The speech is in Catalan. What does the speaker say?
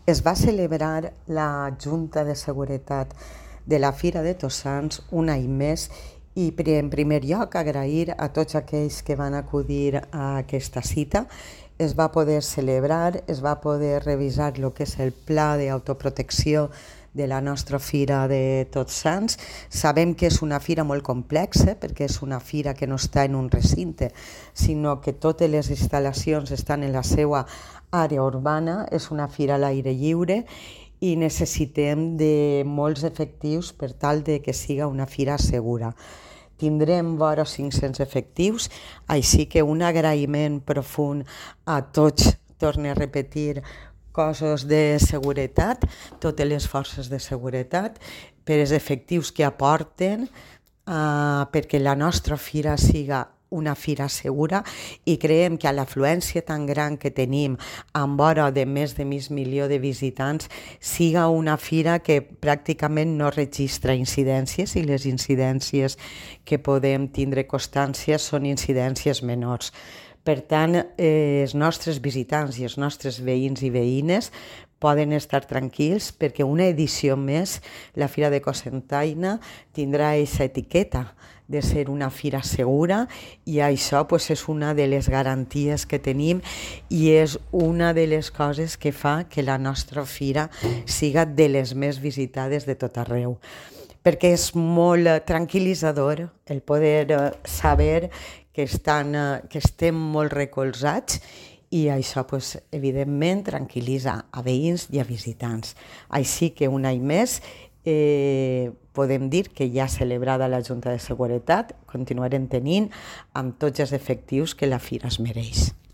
Es va celebrar la Junta de Seguretat de la Fira de Tots Sants un any més i en primer lloc agrair a tots aquells que van acudir a aquesta cita. Es va poder celebrar, es va poder revisar el que és el pla d'autoprotecció de la nostra Fira de Tots Sants. Sabem que és una fira molt complexa perquè és una fira que no està en un recinte, sinó que totes les instal·lacions estan en la seva àrea urbana. És una fira a l'aire lliure i necessitem de molts efectius per tal de que siga una fira segura. Tindrem vora 500 efectius, així que un agraïment profund a tots, torno a repetir, cossos de seguretat, totes les forces de seguretat, per els efectius que aporten perquè la nostra fira siga una fira segura, i creiem que a l'afluència tan gran que tenim, amb vora de més de mig milió de visitants, siga una fira que pràcticament no registra incidències, i les incidències que podem tindre constància són incidències menors. Per tant, els nostres visitants i els nostres veïns i veïnes poden estar tranquils perquè una edició més, la Fira de Cocentaina tindrà aquesta etiqueta de ser una fira segura, i això és una de les garanties que tenim i és una de les coses que fa que la nostra fira siga de les més visitades de tot arreu. Perquè és molt tranquil·litzador el poder saber que estem molt recolzats, i això, evidentment, tranquil·litza a veïns i a visitants. Així que un any més podem dir que ja celebrada la Junta de Seguretat, continuarem tenint amb tots els efectius que la fira es mereix.